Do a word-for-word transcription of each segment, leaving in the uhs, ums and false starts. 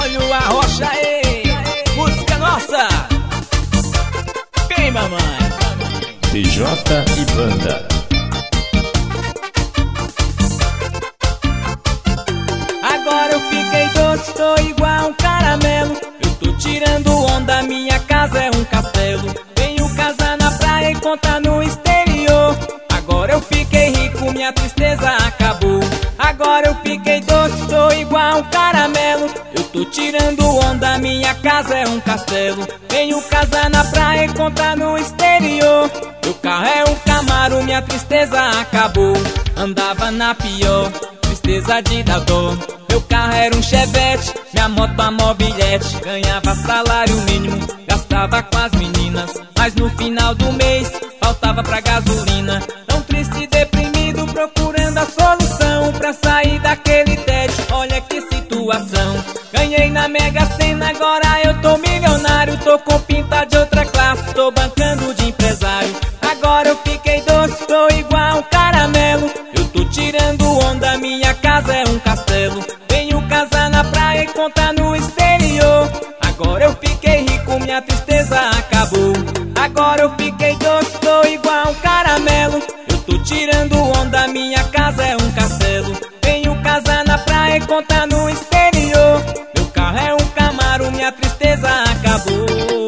Júlio Arrocha, ei, música nossa. Quem, mamãe? D J e banda. Agora eu fiquei doce, tô igual um caramelo. Eu tô tirando onda, minha casa é um castelo. Venho casar na praia e contar no exterior. Agora eu fiquei rico, minha tristeza acabou. Agora eu fiquei doce, tô igual um caramelo. Eu tô tirando onda, minha casa é um castelo. Venho casar na praia e contar no exterior. Meu carro é um Camaro, minha tristeza acabou. Andava na pior, tristeza de dar dor. Meu carro era um Chevette, minha moto a mobilete. Ganhava salário mínimo, gastava com as meninas, mas no final do mês faltava pra gasolina. Tão triste e deprimido, procurando a solução pra sair daquele tédio. Olha que situação. Ganhei na Mega Sena, agora eu tô milionário. Tô com pinta de outra classe, tô bancando de empresário. Agora eu fiquei doce, tô igual um caramelo. Eu tô tirando onda, minha casa é um castelo. Venho casar na praia e contar no exterior. Agora eu fiquei rico, minha tristeza acabou. Agora eu fiquei doce, tô igual um caramelo. Eu tô tirando onda, minha casa é um castelo. Venho casar na praia e contar no exterior. Meu carro é um Camaro, minha tristeza acabou.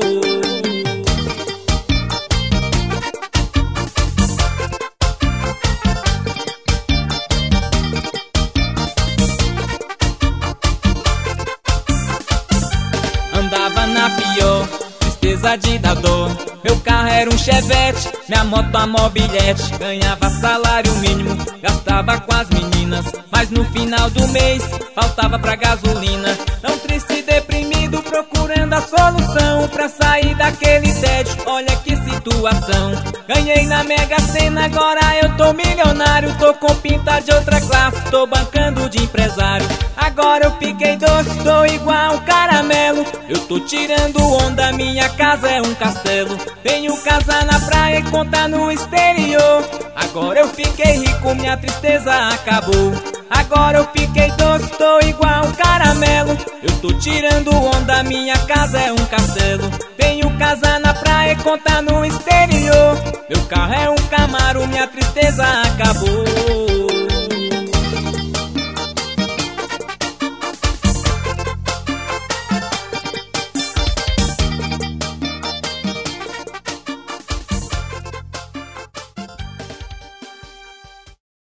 Andava na pior, tristeza de dar dor. Meu carro era um Chevette, minha moto a mobilete. Ganhava salário mínimo, gastava com as meninas, mas no final do mês faltava pra gasolina. Tão triste e deprimido, procurando a solução pra sair daquele tédio. Olha que situação. Ganhei na Mega Sena, agora eu tô milionário. Tô com pinta de outra classe, tô bancando de empresário. Agora eu fiquei doce, tô igual um caramelo. Eu tô tirando onda, minha casa é um castelo. Venho casar na praia e contar no exterior. Agora eu fiquei rico, minha tristeza acabou. Agora eu fiquei doce, tô igual um caramelo. Eu tô tirando onda, minha casa é um castelo. Venho casar na praia e contar no exterior. Meu carro é um Camaro, minha tristeza acabou.